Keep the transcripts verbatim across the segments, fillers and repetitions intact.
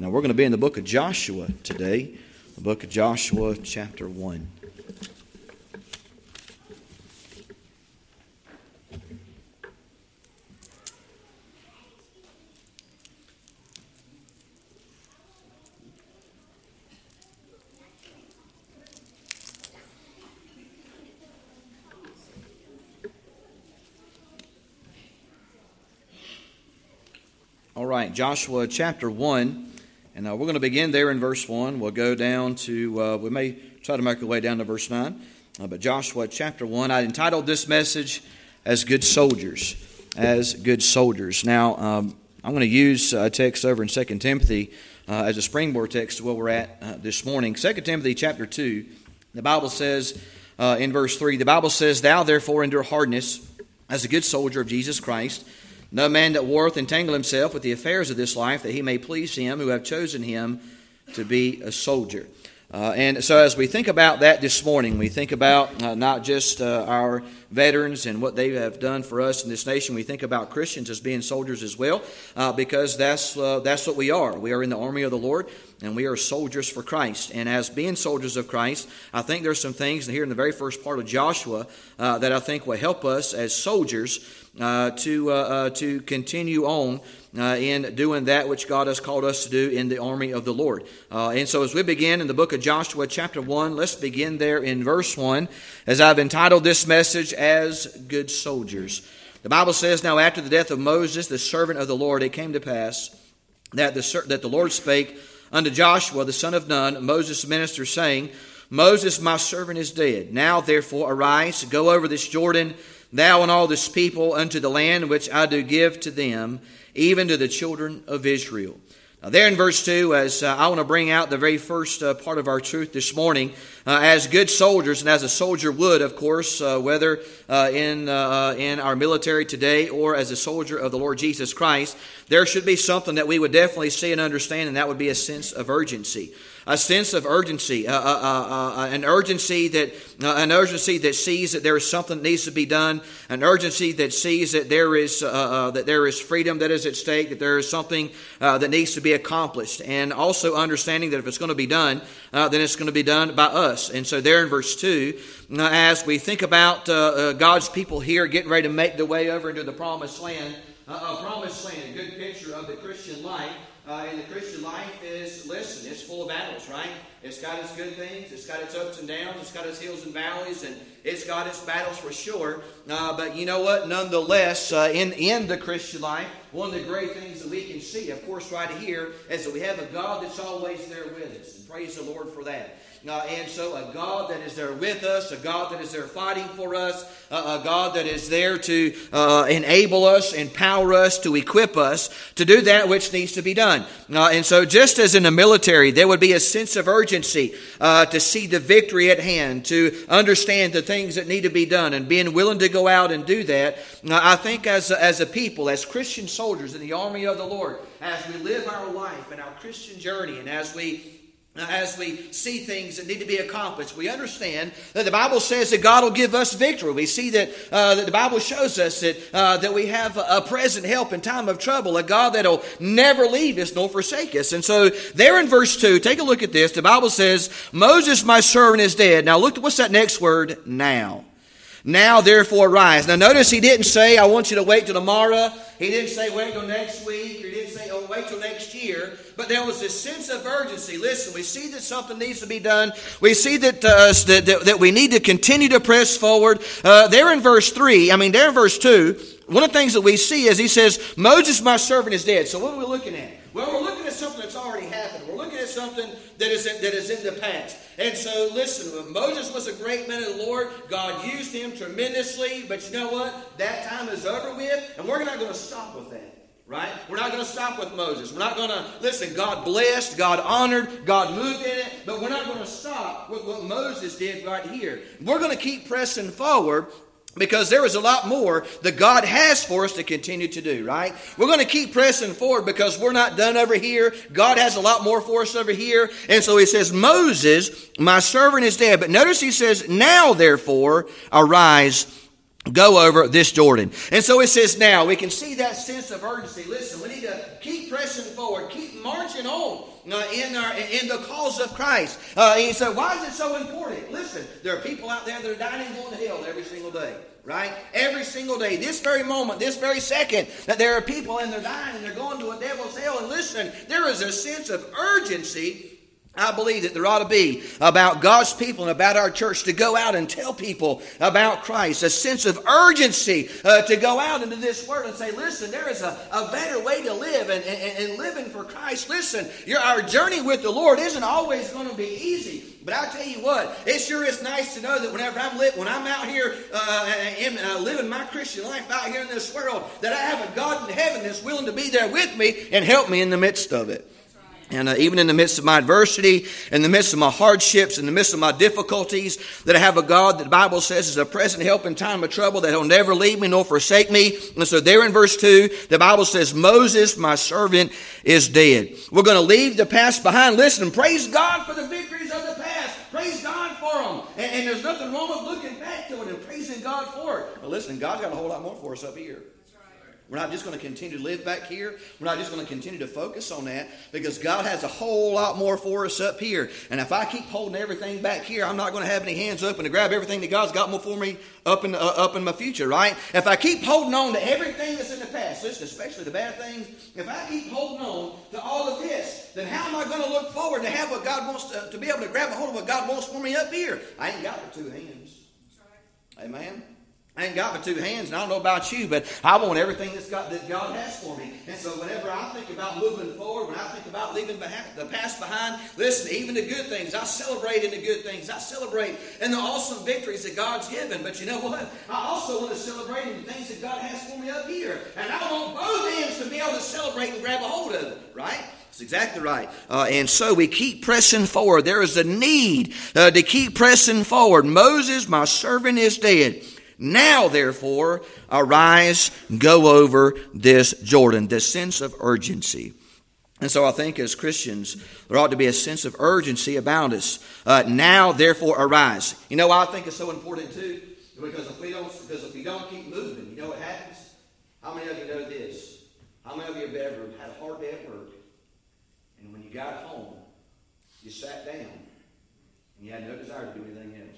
And we're going to be in the book of Joshua today, the book of Joshua chapter one. All right, Joshua chapter one, and uh, we're going to begin there in verse one. We'll go down to, uh, we may try to make our way down to verse nine, uh, but Joshua chapter one, I entitled this message, As Good Soldiers, As Good Soldiers. Now, um, I'm going to use a text over in Second Timothy uh, as a springboard text to where we're at uh, this morning. Second Timothy chapter two, the Bible says uh, in verse three, the Bible says, Thou therefore endure hardness as a good soldier of Jesus Christ. No man that warreth entangle himself with the affairs of this life, that he may please him who have chosen him to be a soldier. Uh, and so as we think about that this morning, we think about uh, not just uh, our veterans and what they have done for us in this nation. We think about Christians as being soldiers as well, uh, because that's uh, that's what we are. We are in the army of the Lord, and we are soldiers for Christ. And as being soldiers of Christ, I think there's some things here in the very first part of Joshua uh, that I think will help us as soldiers uh, to uh, uh, to continue on Uh, in doing that which God has called us to do in the army of the Lord. Uh, and so as we begin in the book of Joshua chapter one, let's begin there in verse one, as I've entitled this message, As Good Soldiers. The Bible says, Now after the death of Moses, the servant of the Lord, it came to pass that the, that the Lord spake unto Joshua, the son of Nun, Moses' minister, saying, Moses, my servant, is dead. Now therefore arise, go over this Jordan, thou and all this people, unto the land which I do give to them, even to the children of Israel. Now there in verse two, as uh, I want to bring out the very first uh, part of our truth this morning, uh, as good soldiers, and as a soldier would, of course, uh, whether uh, in uh, in our military today or as a soldier of the Lord Jesus Christ, there should be something that we would definitely see and understand, and that would be a sense of urgency. A sense of urgency, uh, uh, uh, uh, an urgency that uh, an urgency that sees that there is something that needs to be done, an urgency that sees that there is uh, uh, that there is freedom that is at stake, that there is something uh, that needs to be accomplished, and also understanding that if it's going to be done, uh, then it's going to be done by us. And so, there in verse two, uh, as we think about uh, uh, God's people here getting ready to make their way over into the promised land, uh, a promised land, a good picture of the Christian life. Uh, and the Christian life is, listen, it's full of battles, right? It's got its good things, it's got its ups and downs, it's got its hills and valleys, and it's got its battles for sure. Uh, but you know what? Nonetheless, uh, in, in the Christian life, one of the great things that we can see, of course, right here, is that we have a God that's always there with us. And praise the Lord for that. Uh, and so a God that is there with us, a God that is there fighting for us, uh, a God that is there to uh, enable us, empower us, to equip us to do that which needs to be done. Uh, and so just as in the military, there would be a sense of urgency uh, to see the victory at hand, to understand the things that need to be done, and being willing to go out and do that. Uh, I think as a, as a people, as Christian soldiers in the army of the Lord, as we live our life and our Christian journey, and as we As we see things that need to be accomplished, we understand that the Bible says that God will give us victory. We see that, uh, that the Bible shows us that uh, that we have a present help in time of trouble, a God that will never leave us nor forsake us. And so there in verse two, take a look at this. The Bible says, Moses, my servant, is dead. Now look, what's that next word? Now. Now therefore rise. Now notice he didn't say, I want you to wait till tomorrow. He didn't say wait till next week. Or he didn't say, oh, wait till next year. But there was this sense of urgency. Listen, we see that something needs to be done. We see that uh, that, that, that we need to continue to press forward. Uh, there in verse three, I mean there in verse two, one of the things that we see is he says, Moses, my servant, is dead. So what are we looking at? Well, we're looking at something that's already happened. We're looking at something that is in, that is in the past. And so, listen, Moses was a great man of the Lord. God used him tremendously. But you know what? That time is over with. And we're not going to stop with that. Right? We're not going to stop with Moses. We're not going to, listen, God blessed, God honored, God moved in it. But we're not going to stop with what Moses did right here. We're going to keep pressing forward, because there is a lot more that God has for us to continue to do, right? We're going to keep pressing forward because we're not done over here. God has a lot more for us over here. And so he says, Moses, my servant, is dead. But notice he says, now therefore arise, go over this Jordan. And so it says now. We can see that sense of urgency. Listen, we need to keep pressing forward, keep keep marching on uh, in, our, in the cause of Christ. Uh, he said, why is it so important? Listen, there are people out there that are dying and going to hell every single day. Right? Every single day, this very moment, this very second, that there are people and they're dying and they're going to a devil's hell. And listen, there is a sense of urgency, I believe, that there ought to be about God's people and about our church to go out and tell people about Christ. A sense of urgency uh, to go out into this world and say, listen, there is a, a better way to live, and, and, and living for Christ. Listen, your, our journey with the Lord isn't always going to be easy. But I tell you what, it sure is nice to know that whenever I'm li- when I'm out here uh, and, uh, living my Christian life out here in this world, that I have a God in heaven that's willing to be there with me and help me in the midst of it. And uh, even in the midst of my adversity, in the midst of my hardships, in the midst of my difficulties, that I have a God that the Bible says is a present help in time of trouble, that He'll never leave me nor forsake me. And so there in verse two, the Bible says, Moses, my servant, is dead. We're going to leave the past behind. Listen, praise God for the victories of the past. Praise God for them. And, and there's nothing wrong with looking back to it and praising God for it. But listen, God's got a whole lot more for us up here. We're not just going to continue to live back here. We're not just going to continue to focus on that, because God has a whole lot more for us up here. And if I keep holding everything back here, I'm not going to have any hands open to grab everything that God's got more for me up in, uh, up in my future, right? If I keep holding on to everything that's in the past, listen, especially the bad things, if I keep holding on to all of this, then how am I going to look forward to have what God wants to, to be able to grab a hold of what God wants for me up here? I ain't got but two hands. Amen? I ain't got but two hands, and I don't know about you, but I want everything that's got, that God has for me. And so whenever I think about moving forward, when I think about leaving the past behind, listen, even the good things, I celebrate in the good things. I celebrate in the awesome victories that God's given. But you know what? I also want to celebrate in the things that God has for me up here. And I want both hands to be able to celebrate and grab a hold of it, right? That's exactly right. Uh, and so we keep pressing forward. There is a need uh, to keep pressing forward. Moses, my servant, is dead. Now, therefore, arise, go over this Jordan. This sense of urgency. And so I think as Christians, there ought to be a sense of urgency about us. Uh, now, therefore, arise. You know why I think it's so important too? Because if we don't, because if we don't keep moving, you know what happens? How many of you know this? How many of you have ever had a hard day at work, and when you got home, you sat down, and you had no desire to do anything else?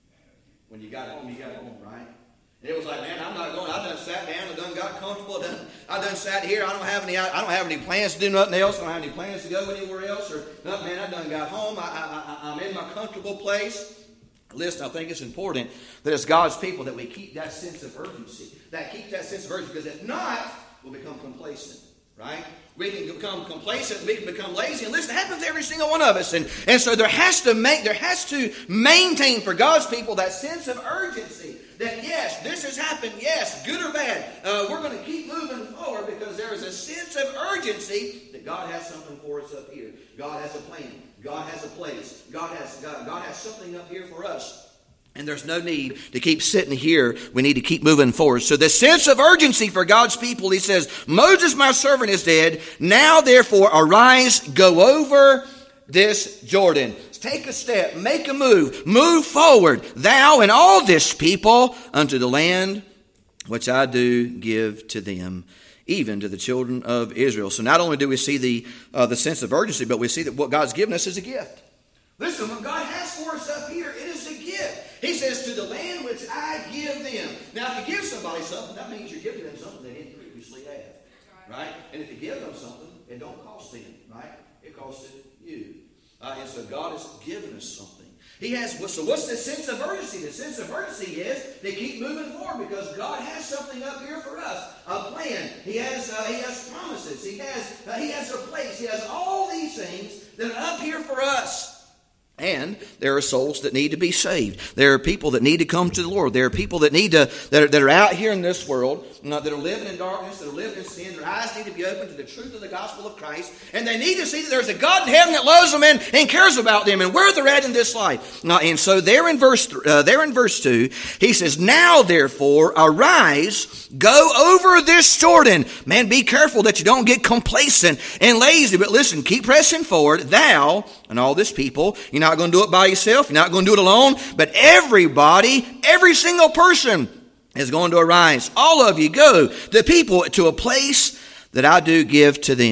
When you got home, you got home, right? And it was like, man, I'm not going. I done sat down. I done got comfortable. I done, I done sat here. I don't have any. I don't have any plans to do nothing else. I don't have any plans to go anywhere else or nothing. Man, I done got home. I, I, I, I'm in my comfortable place. Listen, I think it's important that as God's people that we keep that sense of urgency. That keep that sense of urgency, because if not, we'll become complacent. Right? We can become complacent, we can become lazy, and listen, it happens to every single one of us. And, and so there has to make there has to maintain for God's people that sense of urgency. That yes, this has happened, yes, good or bad. Uh, we're going to keep moving forward because there is a sense of urgency that God has something for us up here. God has a plan. God has a place. God has God, God has something up here for us. And there's no need to keep sitting here. We need to keep moving forward. So the sense of urgency for God's people, he says, Moses, my servant, is dead. Now, therefore, arise, go over this Jordan. Take a step, make a move, move forward, thou and all this people, unto the land which I do give to them, even to the children of Israel. So not only do we see the, uh, the sense of urgency, but we see that what God's given us is a gift. Listen, what God has for us up here, it is a gift. He says, to the land which I give them. Now, if you give somebody something, that means you're giving them something they didn't previously have. Right? And if you give them something, it don't cost them. Right? It costs you. Uh, and so God has given us something. He has. So what's the sense of urgency? The sense of urgency is to keep moving forward because God has something up here for us. A plan. He has. Uh, he has promises. He has. Uh, he has a place. He has all these things that are up here for us. And there are souls that need to be saved. There are people that need to come to the Lord. There are people that need to that are, that are out here in this world, uh, that are living in darkness, that are living in sin. Their eyes need to be open to the truth of the gospel of Christ. And they need to see that there's a God in heaven that loves them and, and cares about them and where they're at in this life. Uh, and so there in verse th- uh, there in verse two, he says, now therefore arise, go over this Jordan. Man, be careful that you don't get complacent and lazy. But listen, keep pressing forward. Thou and all this people, you're not going to do it by yourself. You're not going to do it alone. But everybody, every single person is going to arise. All of you go, the people, to a place that I do give to them.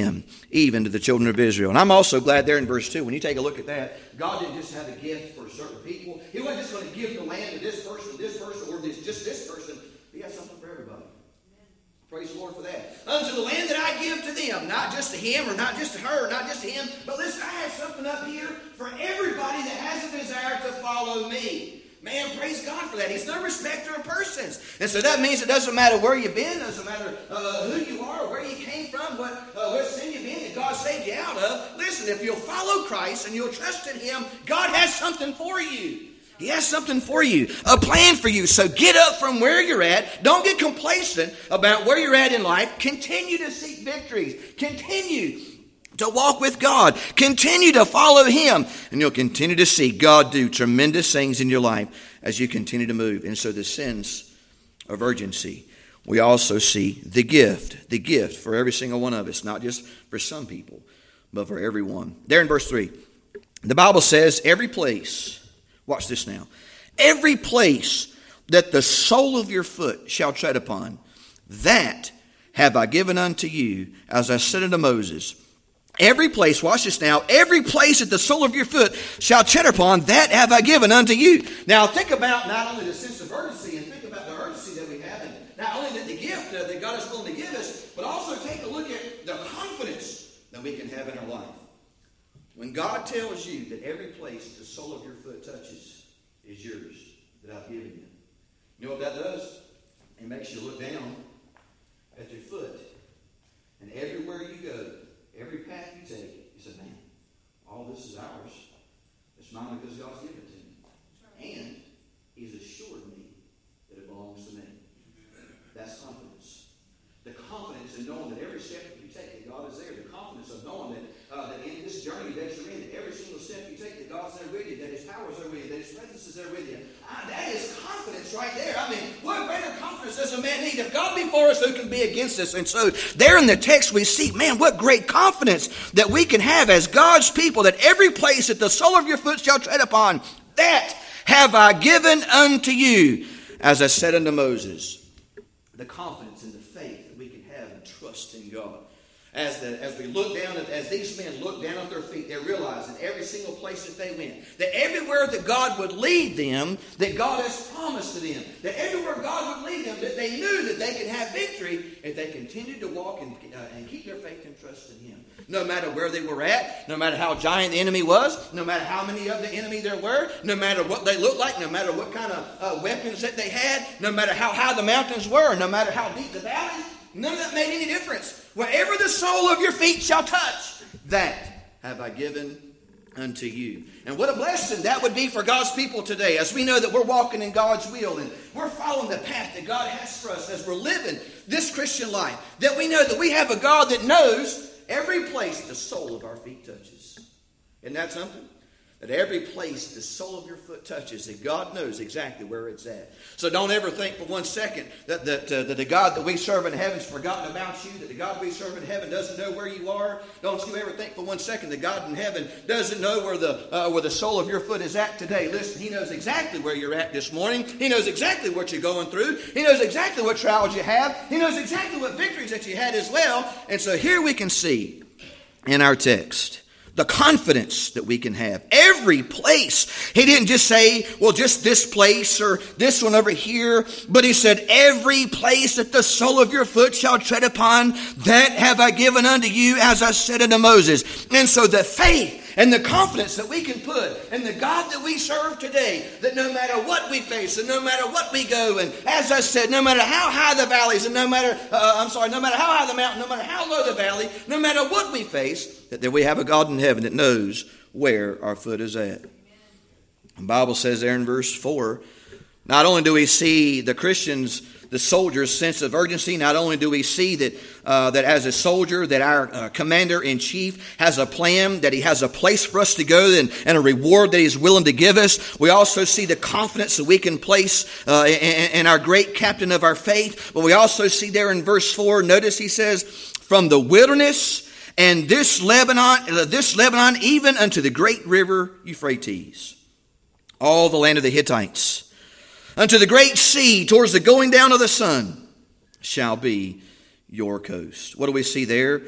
even to the children of Israel. And I'm also glad there in verse two, when you take a look at that, God didn't just have a gift for certain people. He wasn't just going to give the land to this person, this person, or this, just this person. He has something for everybody. Praise the Lord for that. Unto the land that I give to them, not just to him or not just to her, or not just to him, but listen, I have something up here for everybody that has a desire to follow me. Man, praise God for that. He's no respecter of persons. And so that means it doesn't matter where you've been, it doesn't matter uh, who you are, where you came from, what, uh, what sin you've been that God saved you out of. Listen, if you'll follow Christ and you'll trust in him, God has something for you. He has something for you, a plan for you. So get up from where you're at. Don't get complacent about where you're at in life. Continue to seek victories. Continue to walk with God. Continue to follow him. And you'll continue to see God do tremendous things in your life as you continue to move. And so the sense of urgency. We also see the gift. The gift for every single one of us. Not just for some people, but for everyone. There in verse three. The Bible says every place. Watch this now. Every place that the sole of your foot shall tread upon, that have I given unto you, as I said unto Moses. Every place, watch this now, every place that the sole of your foot shall tread upon, that have I given unto you. Now think about not only the sense of urgency, and think about the urgency that we have, and not only that the gift uh, that God is willing to give us, but also take a look at the confidence that we can have in our life. When God tells you that every place the sole of your foot touches is yours, that I've given you. You know what that does? It makes you look down at your foot. And everywhere you go, every path you take, you say, man, all this is ours. It's mine because God's given it to me. And he's assured me that it belongs to me. That's confidence. The confidence in knowing that every step that you take, that God is there. The confidence of knowing that Uh, that in this journey that you're in, that every single step you take, that God's there with you, that his power is there with you, that his presence is there with you. Uh, that is confidence right there. I mean, what greater confidence does a man need? If God be for us, who can be against us? And so there in the text we see, man, what great confidence that we can have as God's people, that every place that the sole of your foot shall tread upon, that have I given unto you, as I said unto Moses. The confidence and the faith that we can have and trust in God. As, the, as we look down, at, as these men look down at their feet, they realize that every single place that they went, that everywhere that God would lead them, that God has promised to them, that everywhere God would lead them, that they knew that they could have victory if they continued to walk and, uh, and keep their faith and trust in him. No matter where they were at, no matter how giant the enemy was, no matter how many of the enemy there were, no matter what they looked like, no matter what kind of uh, weapons that they had, no matter how high the mountains were, no matter how deep the valleys, none of that made any difference. Wherever the sole of your feet shall touch, that have I given unto you. And what a blessing that would be for God's people today, as we know that we're walking in God's will and we're following the path that God has for us as we're living this Christian life. That we know that we have a God that knows every place the sole of our feet touches. Isn't that something? That every place the sole of your foot touches, that God knows exactly where it's at. So don't ever think for one second that, that, uh, that the God that we serve in heaven has forgotten about you, that the God we serve in heaven doesn't know where you are. Don't you ever think for one second that God in heaven doesn't know where the, uh, where the sole of your foot is at today. Listen, he knows exactly where you're at this morning. He knows exactly what you're going through. He knows exactly what trials you have. He knows exactly what victories that you had as well. And so here we can see in our text the confidence that we can have. Every place. He didn't just say, well, just this place or this one over here. But he said, every place that the sole of your foot shall tread upon, that have I given unto you, as I said unto Moses. And so the faith and the confidence that we can put in the God that we serve today, that no matter what we face and no matter what we go, and as I said, no matter how high the valleys and no matter, uh, I'm sorry, no matter how high the mountain, no matter how low the valley, no matter what we face, that, that we have a God in heaven that knows where our foot is at. The Bible says there in verse four, not only do we see the Christians, the soldiers' sense of urgency, not only do we see that uh, that as a soldier, that our uh, commander-in-chief has a plan, that he has a place for us to go and, and a reward that he's willing to give us. We also see the confidence that we can place uh, in, in our great captain of our faith. But we also see there in verse four, notice he says, from the wilderness and this Lebanon, uh, this Lebanon, even unto the great river Euphrates, all the land of the Hittites, unto the great sea, towards the going down of the sun, shall be your coast. What do we see there?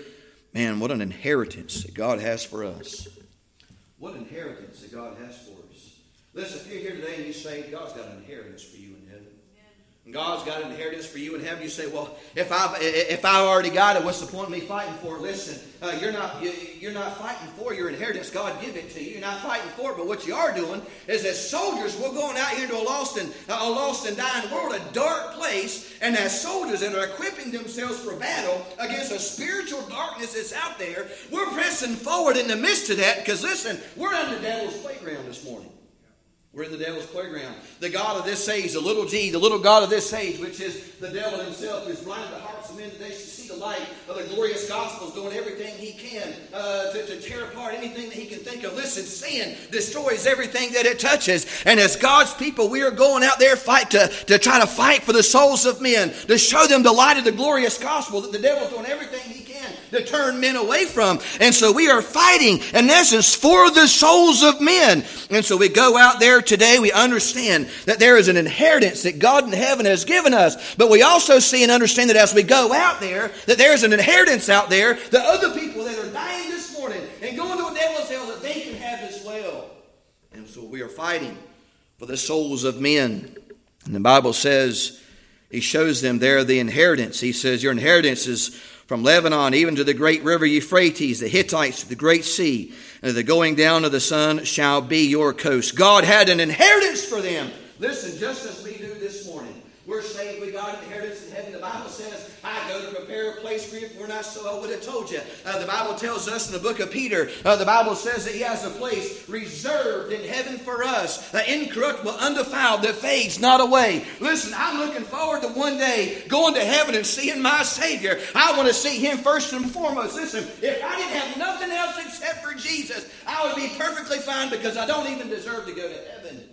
Man, what an inheritance that God has for us. What an inheritance that God has for us. Listen, if you're here today and you say, God's got an inheritance for you in heaven. God's got an inheritance for you in heaven. You say, well, if I've, if I've already got it, what's the point of me fighting for it? Listen, uh, you're not you're not fighting for your inheritance. God give it to you. You're not fighting for it. But what you are doing is as soldiers, we're going out here into a lost and uh, a lost and dying world, a dark place. And as soldiers that are equipping themselves for battle against a spiritual darkness that's out there, we're pressing forward in the midst of that. Because listen, we're on the devil's playground this morning. We're in the devil's playground. The God of this age, the little g, the little God of this age, which is the devil himself, who's blinded the hearts of men that they should see the light of the glorious gospel, is doing everything he can uh, to, to tear apart anything that he can think of. Listen, sin destroys everything that it touches. And as God's people, we are going out there fight to, to try to fight for the souls of men, to show them the light of the glorious gospel that the devil's doing everything he can to turn men away from. And so we are fighting, in essence, for the souls of men. And so we go out there today, we understand that there is an inheritance that God in heaven has given us. But we also see and understand that as we go out there, that there is an inheritance out there that other people that are dying this morning and going to a devil's hell, that they can have as well. And so we are fighting for the souls of men. And the Bible says, he shows them there the inheritance. He says, your inheritance is from Lebanon even to the great river Euphrates, the Hittites to the great sea, and the going down of the sun shall be your coast. God had an inheritance for them. Listen, just as we do this morning. We're saved, we got an inheritance in heaven. The Bible says, I go to prepare a place for you. If we're not so, I would have told you. Uh, the Bible tells us in the book of Peter, uh, the Bible says that he has a place reserved in heaven for us, uh, incorruptible, undefiled, that fades not away. Listen, I'm looking forward to one day going to heaven and seeing my Savior. I want to see him first and foremost. Listen, if I didn't have nothing else except for Jesus, I would be perfectly fine, because I don't even deserve to go to heaven.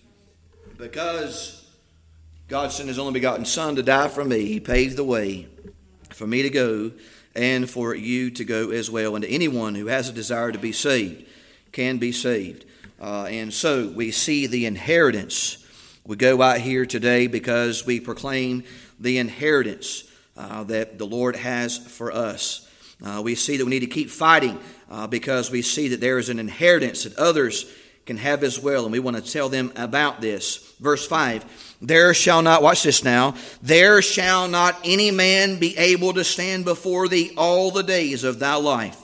Because God sent his only begotten Son to die for me. He paved the way for me to go and for you to go as well. And to anyone who has a desire to be saved can be saved. Uh, and so we see the inheritance. We go out here today because we proclaim the inheritance uh, that the Lord has for us. Uh, we see that we need to keep fighting uh, because we see that there is an inheritance that others can have as well. And we want to tell them about this. Verse five, there shall not, watch this now, there shall not any man be able to stand before thee all the days of thy life.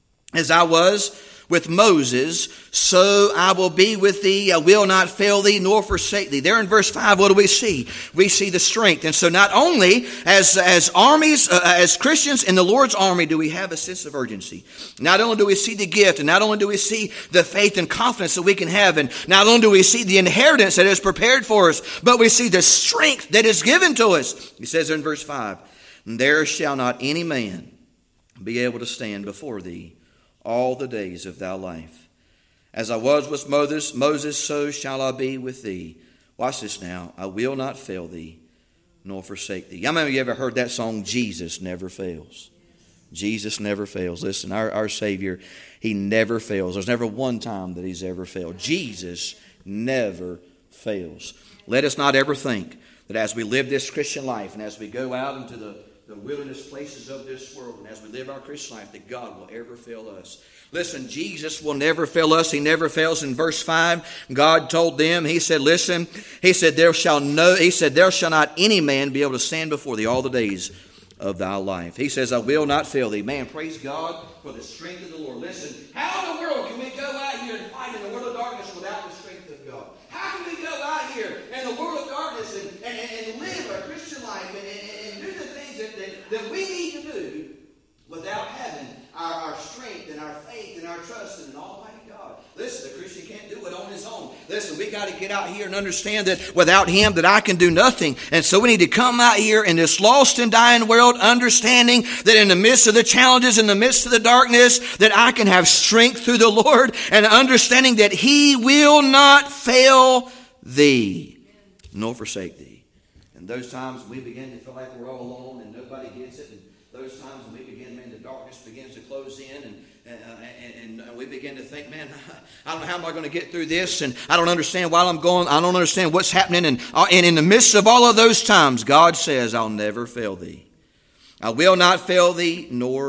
As I was with Moses, so I will be with thee. I will not fail thee nor forsake thee. There in verse five, what do we see? We see the strength. And so not only as, as armies, uh, as Christians in the Lord's army, do we have a sense of urgency. Not only do we see the gift, and not only do we see the faith and confidence that we can have, and not only do we see the inheritance that is prepared for us, but we see the strength that is given to us. He says in verse five, there shall not any man be able to stand before thee all the days of thy life. As I was with Moses, Moses, so shall I be with thee. Watch this now. I will not fail thee, nor forsake thee. How many of you ever heard that song, Jesus Never Fails? Jesus never fails. Listen, our, our Savior, he never fails. There's never one time that he's ever failed. Jesus never fails. Let us not ever think that as we live this Christian life and as we go out into the the wilderness places of this world, and as we live our Christian life, that God will ever fail us. Listen, Jesus will never fail us. He never fails. In verse five, God told them, he said, listen, he said, there shall no, he said, there shall not any man be able to stand before thee all the days of thy life. He says, I will not fail thee. Man, praise God for the strength of the Lord. Listen, how in the world can we go out here and fight in the world of darkness without the strength of God? How can we go out here in the world of darkness and, and, and live a Christian life and, and, and do the things that, that, that we need to do without having our, our strength and our faith and our trust in an almighty God? Listen, the Christian can't do it on his own. Listen, we got to get out here and understand that without him that I can do nothing. And so we need to come out here in this lost and dying world, understanding that in the midst of the challenges, in the midst of the darkness, that I can have strength through the Lord, and understanding that he will not fail thee, nor forsake thee. And those times we begin to feel like we're all alone and nobody gets it. And those times when we begin, man, the darkness begins to close in, and uh, and, and we begin to think, man, I don't know how am I going to get through this, and I don't understand why I'm going. I don't understand what's happening. And, uh, and in the midst of all of those times, God says, I'll never fail thee. I will not fail thee, nor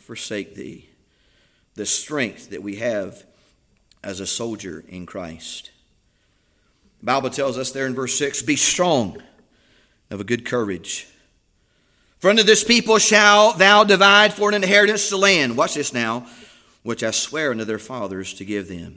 forsake thee. The strength that we have as a soldier in Christ. The Bible tells us there in verse six, be strong of a good courage. For unto this people shalt thou divide for an inheritance the land. Watch this now. Which I swear unto their fathers to give them.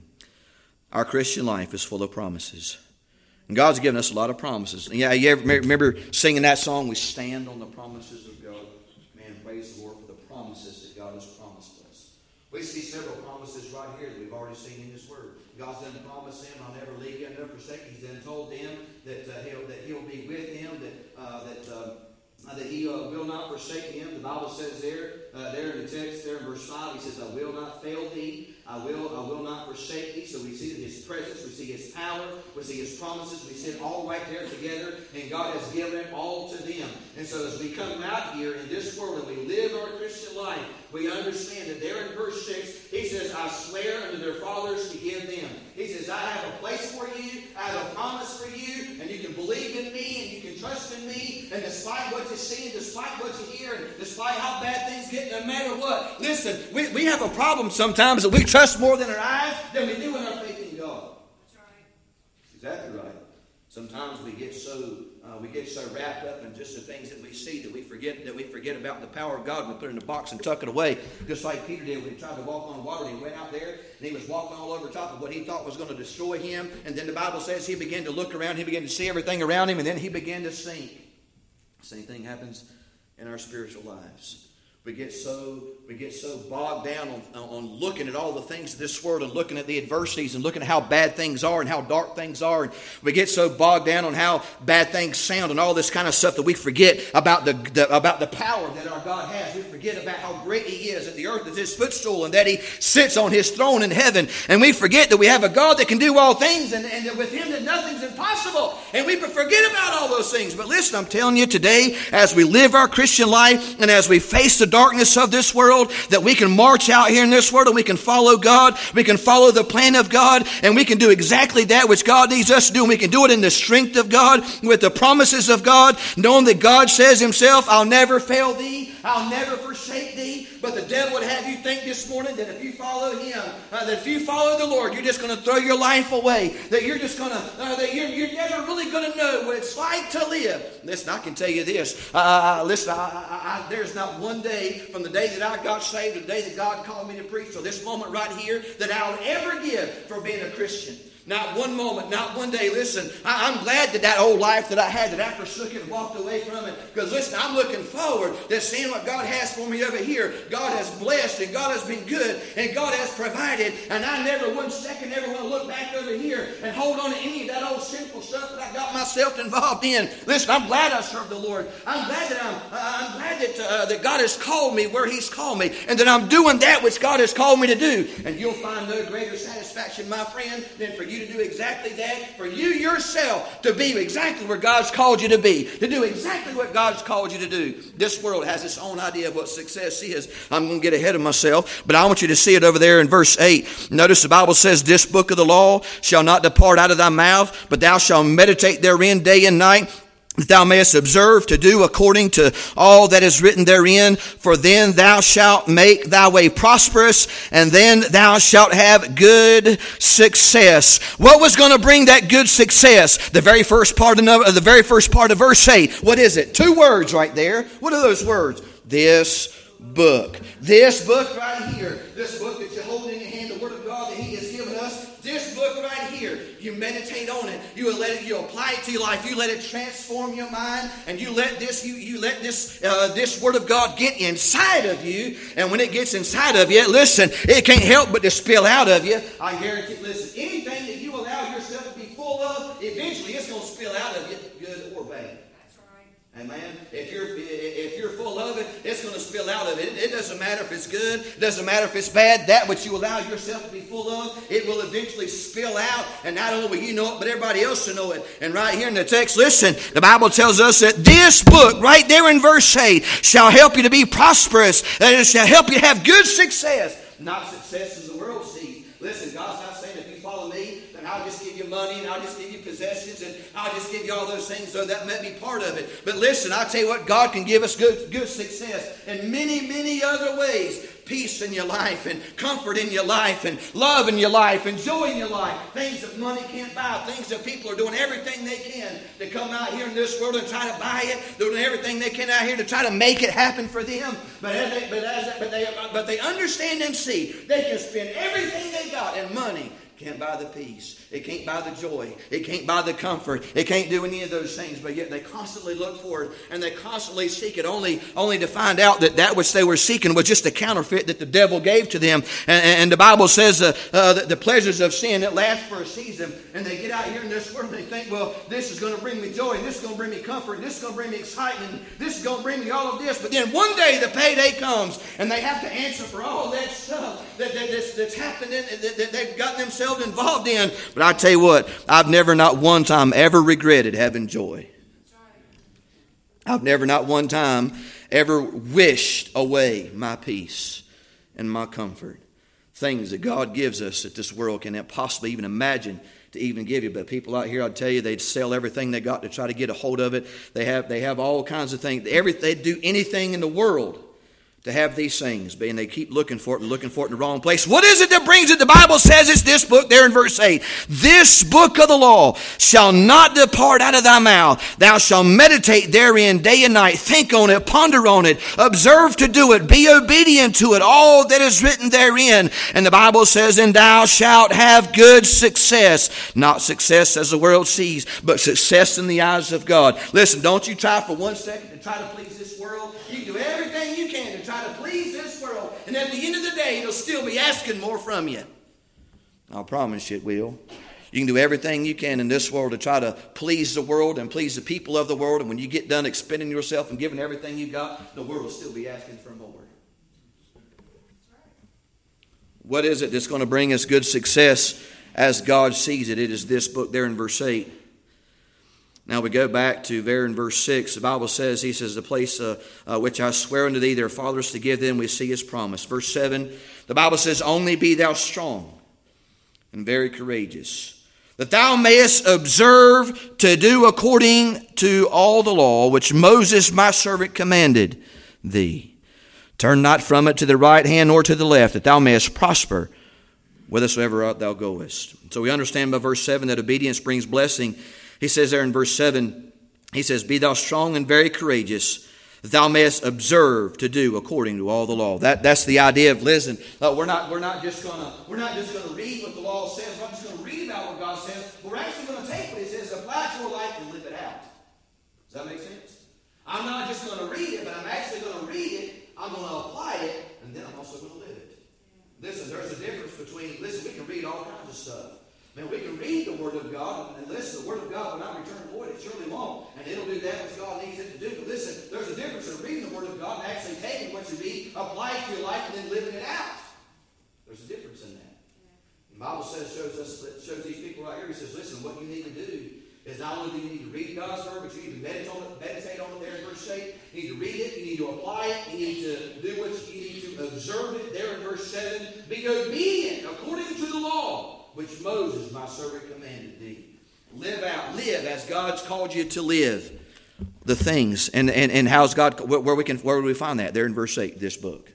Our Christian life is full of promises. And God's given us a lot of promises. And yeah, you ever remember singing that song, we stand on the promises of God. Man, praise the Lord for the promises that God has promised us. We see several promises right here that we've already seen in His Word. God's done promise them, I'll never leave you, I'll never forsake you. He's done told them that, uh, he'll, that He'll be with them, that, uh, that, uh, Uh, that He uh, will not forsake them. The Bible says there, uh, there in the text, there in verse five, He says, I will not fail thee. I will, I will not forsake thee. So we see that His presence, we see His power, we see His promises, we see it all right there together, and God has given it all to them. And so as we come out here in this world and we live our Christian life, we understand that there in verse six, He says, I swear unto their fathers to give them. He says, I have a place for you, I have a promise for you, and you can believe in me, and you can trust in me, and despite what you see, and despite what you hear, and despite how bad things get, no matter what, listen, we, we have a problem sometimes that we trust more than our eyes than we do in our faith in God. That's right. That's exactly right. Sometimes we get so uh, we get so wrapped up in just the things that we see that we forget that we forget about the power of God. We put it in a box and tuck it away, just like Peter did when he tried to walk on water. And he went out there and he was walking all over top of what he thought was going to destroy him. And then the Bible says he began to look around, he began to see everything around him, and then he began to sink. Same thing happens in our spiritual lives. We get so we get so bogged down on, on looking at all the things of this world and looking at the adversities and looking at how bad things are and how dark things are. And we get so bogged down on how bad things sound and all this kind of stuff that we forget about the, the about the power that our God has. We forget about how great He is, that the earth is His footstool and that He sits on His throne in heaven. And we forget that we have a God that can do all things, and, and that with Him that nothing's impossible. And we forget about all those things. But listen, I'm telling you today, as we live our Christian life and as we face the darkness of this world, that we can march out here in this world and we can follow God, we can follow the plan of God, and we can do exactly that which God needs us to do, and we can do it in the strength of God, with the promises of God, knowing that God says Himself, I'll never fail thee, I'll never forsake thee. But the devil would have you think this morning that if you follow him, uh, that if you follow the Lord, you're just going to throw your life away, that you're just going to, uh, that you're, you're never really going to know what it's like to live. Listen, I can tell you this. Uh, listen, I, I, I, there's not one day from the day that I got saved to the day that God called me to preach, to this moment right here, that I would ever give for being a Christian. Not one moment, not one day. Listen, I, I'm glad that that old life that I had, that I forsook it and walked away from it. Because listen, I'm looking forward to seeing what God has for me over here. God has blessed and God has been good and God has provided. And I never one second ever want to look back over here and hold on to any of that old sinful stuff that I got myself involved in. Listen, I'm glad I serve the Lord. I'm glad that I'm, uh, I'm glad that, uh, that God has called me where He's called me, and that I'm doing that which God has called me to do. And you'll find no greater satisfaction, my friend, than for you to do exactly that, for you yourself to be exactly where God's called you to be, to do exactly what God's called you to do. This world has its own idea of what success is. I'm going to get ahead of myself, but I want you to see it over there in verse eight. Notice the Bible says, this book of the law shall not depart out of thy mouth, but thou shalt meditate therein day and night, that thou mayest observe to do according to all that is written therein. For then thou shalt make thy way prosperous, and then thou shalt have good success. What was going to bring that good success? The very first part of the very first part of verse eight. What is it? Two words right there. What are those words? This book. This book right here. This book that you hold in your hand, the Word of God that He has given us. This book right here, you meditate on it. You let it. You apply it to your life. You let it transform your mind, and you let this. You you let this uh, this Word of God get inside of you. And when it gets inside of you, listen, it can't help but to spill out of you. I guarantee. Listen, anything that you allow yourself to be full of, eventually it's going to spill out of you, good or bad. Amen. If you're if you're full of it, it's going to spill out of it. It doesn't matter if it's good. It doesn't matter if it's bad. That which you allow yourself to be full of, it will eventually spill out. And not only will you know it, but everybody else will know it. And right here in the text, listen, the Bible tells us that this book, right there in verse eight, shall help you to be prosperous. And it shall help you to have good success. Not success as the world sees. Listen, God's not saying if you follow me, then I'll just give you money and I'll just give you possessions and I'll just give you all those things, so that may be part of it. But listen, I'll tell you what, God can give us good, good success in many, many other ways. peace in your life and comfort in your life and love in your life and joy in your life. Things that money can't buy. Things that people are doing everything they can to come out here in this world and try to buy it. They're doing everything they can out here to try to make it happen for them. But as they, but as but they but they understand and see they can spend everything they got, and money can't buy the peace. It can't buy the joy. It can't buy the comfort. It can't do any of those things. But yet they constantly look for it, and they constantly seek it, only, only to find out that that which they were seeking was just a counterfeit that the devil gave to them. And, and the Bible says uh, uh, that the pleasures of sin, it lasts for a season. And they get out here in this world and they think, well, this is going to bring me joy, and this is going to bring me comfort, and this is going to bring me excitement, and this is going to bring me all of this. But then one day the payday comes, and they have to answer for all that stuff that, that, that's, that's happened, in, that, that they've gotten themselves involved in. But I tell you what, I've never not one time ever regretted having joy. I've never not one time ever wished away my peace and my comfort. Things that God gives us that this world can't possibly even imagine to even give you. But people out here, I'll tell you, they'd sell everything they got to try to get a hold of it. They have they have all kinds of things. Every, they'd do anything in the world to have these things, and they keep looking for it and looking for it in the wrong place. What is it that brings it? The Bible says it's this book there in verse eight. This book of the law shall not depart out of thy mouth. Thou shalt meditate therein day and night. Think on it, ponder on it, observe to do it, be obedient to it, all that is written therein. And the Bible says, and thou shalt have good success. Not success as the world sees, but success in the eyes of God. Listen, don't you try for one second to try to please this world. You can do everything you can to try to please this world, and at the end of the day, it'll still be asking more from you. I'll promise you it will. You can do everything you can in this world to try to please the world and please the people of the world, and when you get done expending yourself and giving everything you got, the world will still be asking for more. What is it that's going to bring us good success as God sees it? It is this book there in verse eight. Now we go back to there in verse six. The Bible says, he says, the place uh, uh, which I swear unto thee, their fathers to give them, we see his promise. Verse seven, the Bible says, only be thou strong and very courageous, that thou mayest observe to do according to all the law which Moses my servant commanded thee. Turn not from it to the right hand nor to the left, that thou mayest prosper whithersoever thou goest. So we understand by verse seven that obedience brings blessing. He says there in verse seven, he says, be thou strong and very courageous, that thou mayest observe to do according to all the law. That, that's the idea of listen. Uh, we're not we're not just gonna we're not just gonna read what the law says. We're not just gonna read about what God says. We're actually gonna take what He says, apply it to our life, and live it out. Does that make sense? I'm not just gonna read it, but I'm actually gonna read it. I'm gonna apply it, and then I'm also gonna live it. Listen, there's a difference between listen. We can read all kinds of stuff. Man, we can read the Word of God, and listen, the Word of God will not return void. It surely won't. And it'll do that which God needs it to do. But listen, there's a difference in reading the Word of God and actually taking what you read, applying it to your life, and then living it out. There's a difference in that. The Bible says, shows us, shows these people right here, he says, listen, what you need to do is not only do you need to read God's Word, but you need to meditate on it, meditate on it there in verse eight. You need to read it, you need to apply it, you need to do what you need to observe it there in verse seven. Be obedient according to the law which Moses, my servant, commanded thee. Live out, live as God's called you to live the things. And, and, and how's God, where we can, where do we find that? There in verse eight, this book.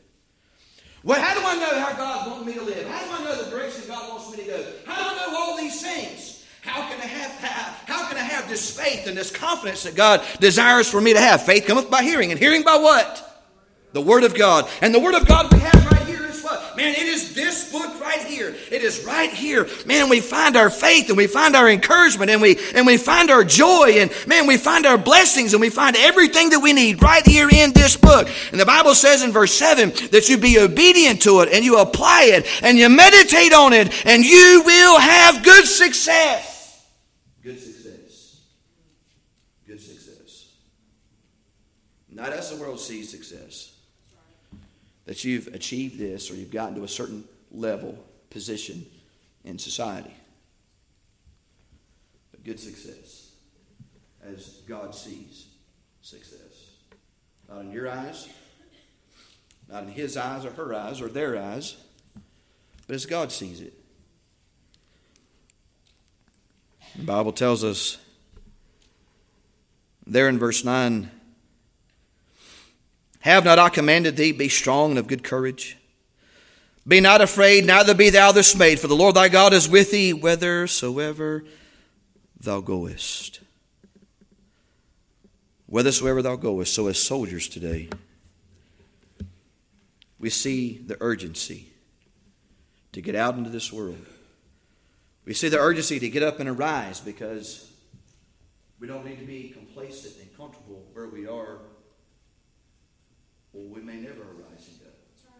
Well, how do I know how God's wanting me to live? How do I know the direction God wants me to go? How do I know all these things? How can I have, how, how can I have this faith and this confidence that God desires for me to have? Faith cometh by hearing, and hearing by what? The Word of God. And the Word of God we have right here is what? Man, it is this book right here. It is right here. Man, we find our faith and we find our encouragement and we and we find our joy and man, we find our blessings and we find everything that we need right here in this book. And the Bible says in verse seven that you be obedient to it and you apply it and you meditate on it and you will have good success. Good success. Good success. Not as the world sees success. That you've achieved this or you've gotten to a certain level, position in society. But good success as God sees success. Not in your eyes, not in his eyes or her eyes or their eyes, but as God sees it. The Bible tells us there in verse nine, have not I commanded thee, be strong and of good courage? Be not afraid, neither be thou dismayed, for the Lord thy God is with thee whithersoever thou goest. Whithersoever thou goest. So as soldiers today, we see the urgency to get out into this world. We see the urgency to get up and arise, because we don't need to be complacent and comfortable where we are, or we may never arise and go.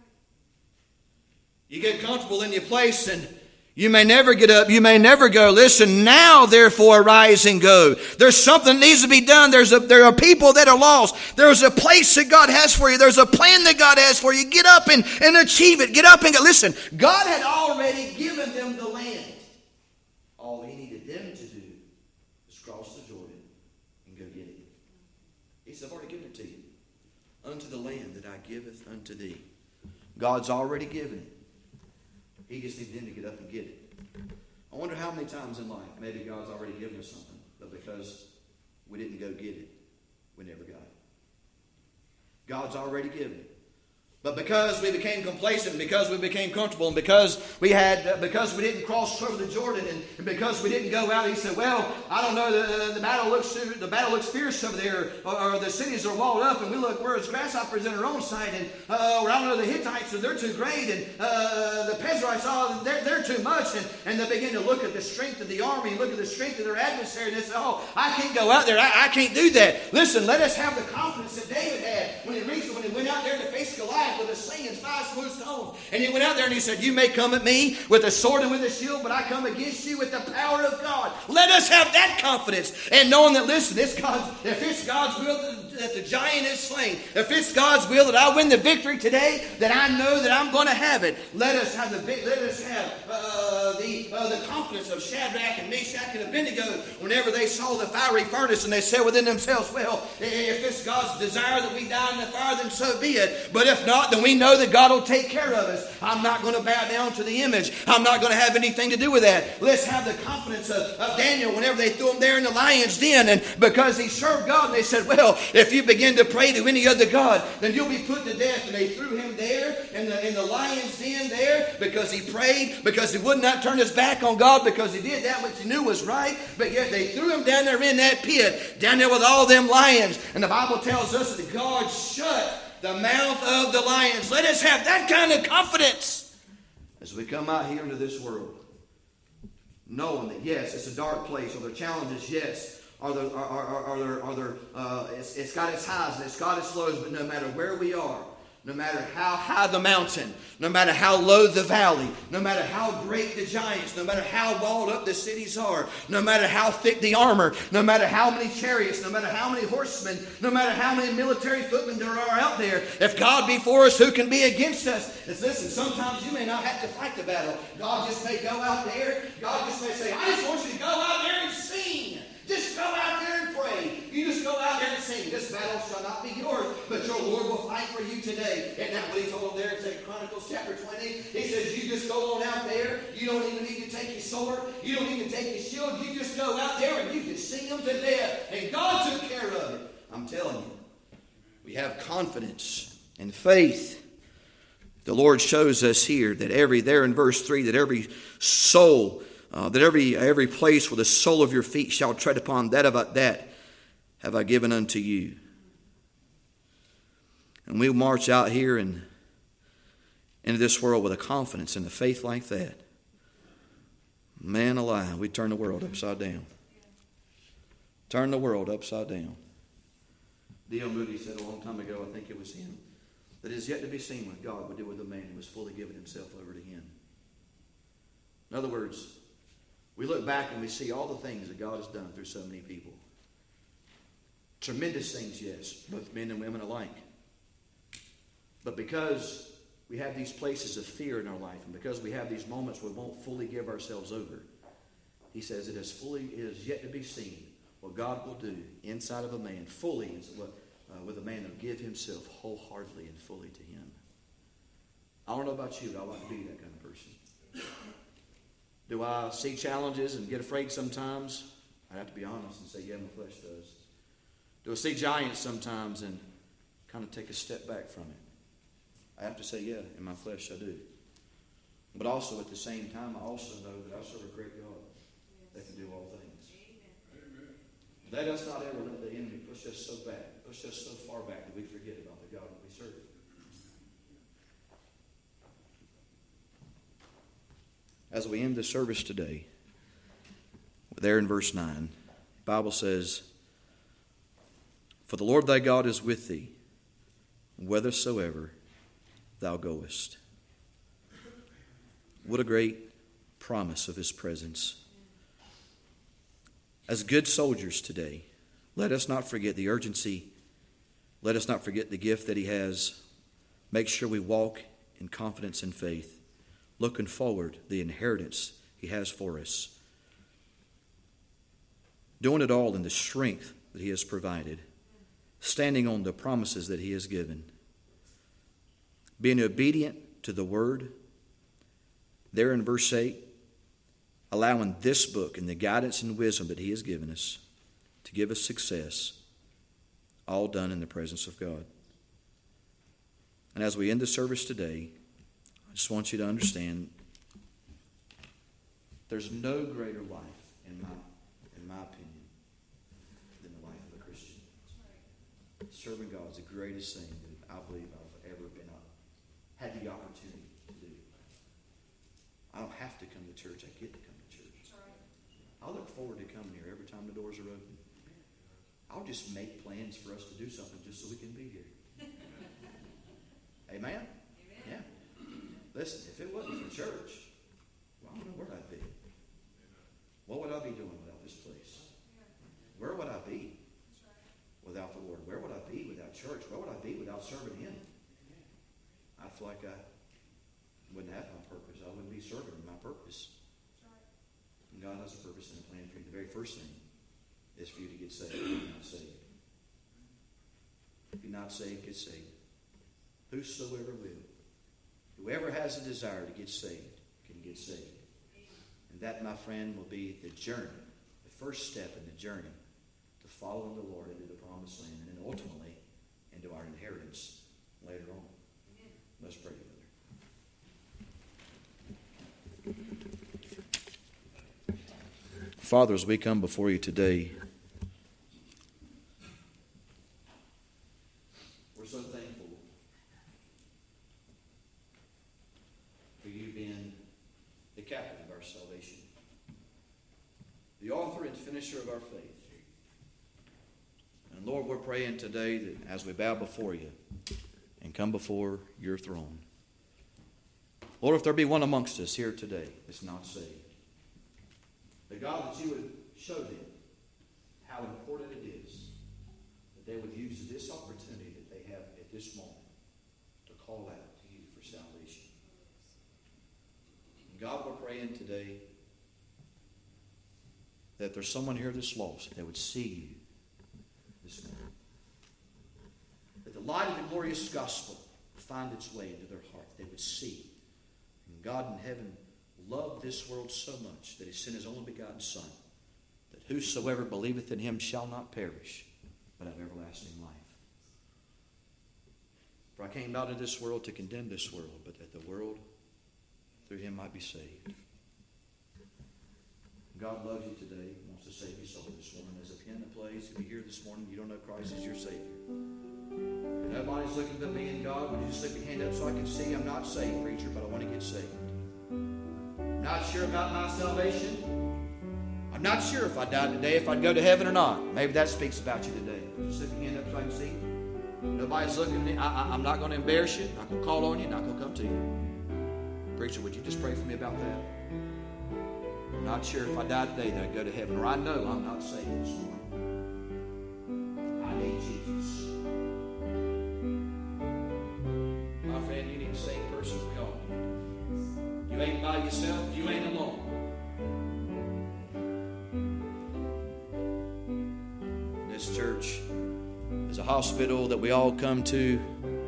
You get comfortable in your place and you may never get up. You may never go. Listen, now therefore arise and go. There's something that needs to be done. There's a, there are people that are lost. There's a place that God has for you. There's a plan that God has for you. Get up and, and achieve it. Get up and go. Listen, God had already given them the land. All he needed them to do was cross the Jordan and go get it. He said, I've already given it to you. Unto the land that I giveth unto thee. God's already given it. He just needs them to get up and get it. I wonder how many times in life maybe God's already given us something, but because we didn't go get it, we never got it. God's already given it. But because we became complacent, because we became comfortable, and because we had, uh, because we didn't cross over the Jordan, and, and because we didn't go out, he said, "Well, I don't know. The, the battle looks the battle looks fierce over there, or, or the cities are walled up, and we look we're as grasshoppers in our own sight, and uh, or I don't know the Hittites, they're too great, and uh, the Pezerites, oh, they're they're too much." And, and they begin to look at the strength of the army, look at the strength of their adversary, and they say, "Oh, I can't go out there. I, I can't do that." Listen, let us have the confidence that David had when he reached when he went out there to face Goliath with a sling and five smooth stones. And he went out there and he said, "You may come at me with a sword and with a shield, but I come against you with the power of God." Let us have that confidence, and knowing that, listen, it's God's, if it's God's will that the giant is slain, if it's God's will that I win the victory today, that I know that I'm going to have it. Let us have the let us have uh, the uh, the confidence of Shadrach and Meshach and Abednego whenever they saw the fiery furnace, and they said within themselves, "Well, if it's God's desire that we die in the fire, then so be it. But if not, then we know that God will take care of us. I'm not going to bow down to the image. I'm not going to have anything to do with that." Let's have the confidence of, of Daniel whenever they threw him there in the lion's den, and because he served God, and they said, "Well, if you begin to pray to any other god, then you'll be put to death." And they threw him there in the in the lion's den there because he prayed, because he would not turn his back on God, because he did that which he knew was right. But yet they threw him down there in that pit, down there with all them lions. And the Bible tells us that God shut the mouth of the lions. Let us have that kind of confidence as we come out here into this world, knowing that yes, it's a dark place. Are there challenges? Yes. Are there are, are, are there are there? Uh, it's, it's got its highs and it's got its lows. But no matter where we are, no matter how high the mountain, no matter how low the valley, no matter how great the giants, no matter how walled up the cities are, no matter how thick the armor, no matter how many chariots, no matter how many horsemen, no matter how many military footmen there are out there, if God be for us, who can be against us? It's, listen, sometimes you may not have to fight the battle. God just may go out there. God just may say, "I just want you to go out there and sing. Just go out there and pray. You just go out there and sing. This battle shall not be yours, but your Lord will fight for you today." Isn't that what he told them there in Second Chronicles chapter twenty? He says, "You just go on out there. You don't even need to take your sword. You don't need to take your shield. You just go out there and you just sing them to death." And God took care of it. I'm telling you, we have confidence and faith. The Lord shows us here that every, there in verse three, that every soul, Uh, that every every place where the sole of your feet shall tread upon, that of that have I given unto you. And we march out here and into this world with a confidence and a faith like that. Man alive, we turn the world upside down. Turn the world upside down. D L Moody said a long time ago, I think it was him, that it is yet to be seen what God would do with a man who was fully given himself over to him. In other words, we look back and we see all the things that God has done through so many people. Tremendous things, yes, both men and women alike. But because we have these places of fear in our life, and because we have these moments where we won't fully give ourselves over, he says it is fully, it is yet to be seen what God will do inside of a man, fully uh, with a man who will give himself wholeheartedly and fully to him. I don't know about you, but I like to be that kind of person. Do I see challenges and get afraid sometimes? I have to be honest and say, yeah, my flesh does. Do I see giants sometimes and kind of take a step back from it? I have to say, yeah, in my flesh I do. But also at the same time, I also know that I serve a great God that can do all things. Let us not ever let the enemy push us so back, push us so far back that we forget about the God that we serve. As we end the service today, there in verse nine, the Bible says, "For the Lord thy God is with thee, whithersoever thou goest." What a great promise of his presence. As good soldiers today, let us not forget the urgency. Let us not forget the gift that he has. Make sure we walk in confidence and faith, looking forward the inheritance he has for us. Doing it all in the strength that he has provided, standing on the promises that he has given, being obedient to the word. There in verse eight, allowing this book and the guidance and wisdom that he has given us to give us success, all done in the presence of God. And as we end the service today, I just want you to understand there's no greater life, in my, in my opinion, than the life of a Christian. Serving God is the greatest thing that I believe I've ever been up, had the opportunity to do. I don't have to come to church. I get to come to church. I look forward to coming here every time the doors are open. I'll just make plans for us to do something just so we can be here. Amen? Amen? Yeah. Listen, if it wasn't for church, well, I don't know where I'd be. What would I be doing without this place? Where would I be without the Lord? Where would I be without church? Where would I be without serving Him? I feel like I wouldn't have my purpose. I wouldn't be serving my purpose. And God has a purpose and a plan for you. The very first thing is for you to get saved if you're not saved. If you're not saved, get saved. Whosoever will. Whoever has a desire to get saved can get saved. And that, my friend, will be the journey, the first step in the journey to following the Lord into the promised land and then ultimately into our inheritance later on. Let's pray together. Father, as we come before you today, we're so thankful for you being the captain of our salvation, the author and finisher of our faith. And Lord, we're praying today that as we bow before you and come before your throne, Lord, if there be one amongst us here today that's not saved, that God, that you would show them how important it is that they would use this opportunity that they have at this moment to call out to you for salvation. And God, we're praying today that if there's someone here that's lost, they would see you this morning. That the light of the glorious gospel would find its way into their heart. They would see. And God in heaven loved this world so much that he sent his only begotten Son, that whosoever believeth in him shall not perish, but have everlasting life. For I came not into this world to condemn this world, but that the world through him might be saved. God loves you today. He wants to save your soul this morning. As a piano plays, if you're here this morning, you don't know Christ as your Savior. And nobody's looking at me and God, would you just slip your hand up so I can see? I'm not saved, preacher, but I want to get saved. I'm not sure about my salvation. I'm not sure if I died today, if I'd go to heaven or not. Maybe that speaks about you today. Would you slip your hand up so I can see? Nobody's looking at me. I, I, I'm not going to embarrass you. I'm not going to call on you. I'm not going to come to you. Preacher, would you just pray for me about that? I'm not sure if I died today that I'd go to heaven, or I know I'm not saved this morning. I need Jesus. My friend, you need a saved person. We all need. You ain't by yourself. You ain't alone. This church is a hospital that we all come to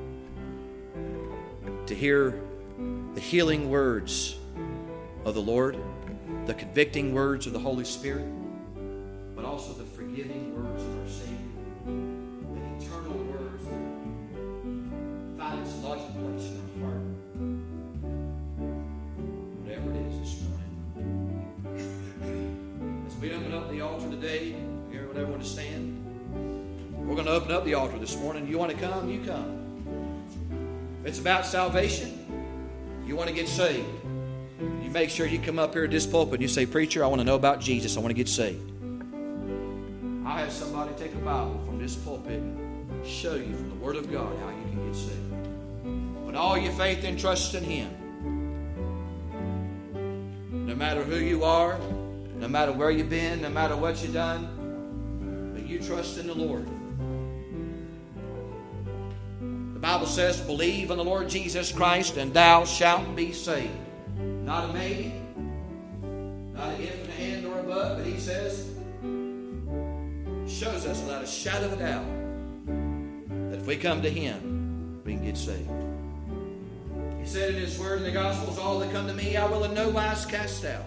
to hear the healing words of the Lord, the convicting words of the Holy Spirit, but also the forgiving words of our Savior, the eternal words that find its lodging place in our heart. We open up the altar today. Here, would everyone to stand? We're going to open up the altar this morning. You want to come? You come. If it's about salvation, you want to get saved, you make sure you come up here at this pulpit and you say, "Preacher, I want to know about Jesus. I want to get saved." I'll have somebody take a Bible from this pulpit and show you from the Word of God how you can get saved. Put all your faith and trust in Him. No matter who you are, no matter where you've been, no matter what you've done, but you trust in the Lord. The Bible says, "Believe in the Lord Jesus Christ and thou shalt be saved." Not a maybe, not an if and a and or a but, but He says, shows us without a shadow of a doubt that if we come to Him, we can get saved. He said in His Word in the Gospels, "All that come to me I will in no wise cast out."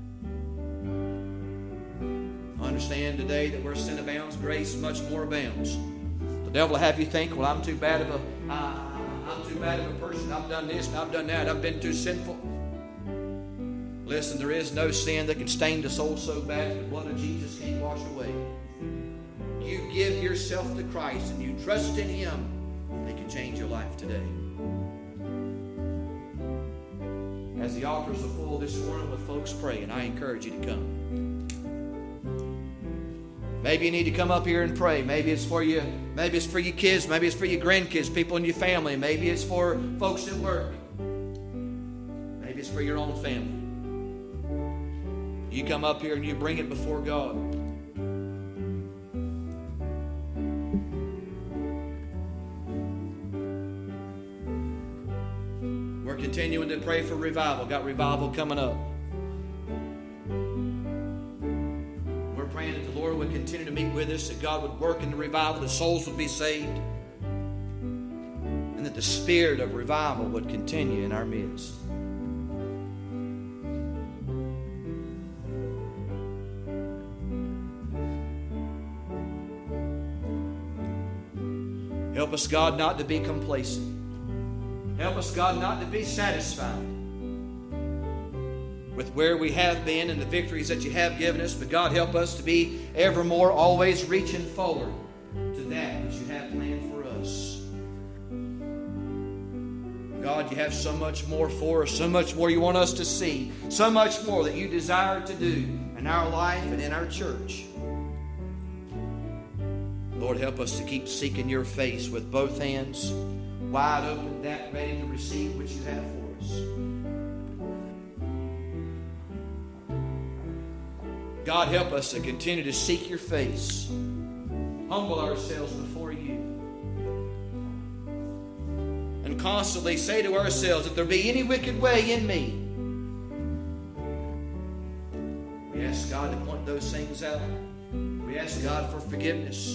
I understand today that where sin abounds, grace much more abounds. The devil will have you think, "Well, I'm too bad of a, uh, I'm too bad of a person. I've done this and I've done that. I've been too sinful." Listen, there is no sin that can stain the soul so bad that the blood of Jesus can't wash away. You give yourself to Christ and you trust in Him, He can change your life today. As the altars are full this morning with folks praying, I encourage you to come. Maybe you need to come up here and pray. Maybe it's for you. Maybe it's for your kids. Maybe it's for your grandkids, people in your family. Maybe it's for folks at work. Maybe it's for your own family. You come up here and you bring it before God. We're continuing to pray for revival. Got revival coming up. We're praying that the Lord would continue to meet with us, that God would work in the revival, that souls would be saved, and that the spirit of revival would continue in our midst. Help us, God, not to be complacent. Help us, God, not to be satisfied with where we have been and the victories that You have given us. But God, help us to be evermore always reaching forward to that which You have planned for us. God, You have so much more for us, so much more You want us to see, so much more that You desire to do in our life and in our church. Lord, help us to keep seeking Your face with both hands wide open, that ready to receive what You have for us. God, help us to continue to seek Your face, humble ourselves before You, and constantly say to ourselves, if there be any wicked way in me, we ask God to point those things out. We ask God for forgiveness.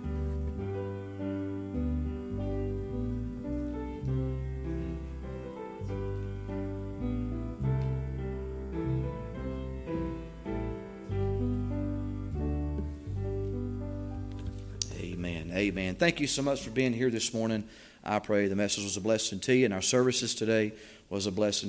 Amen. Thank you so much for being here this morning. I pray the message was a blessing to you, and our services today was a blessing.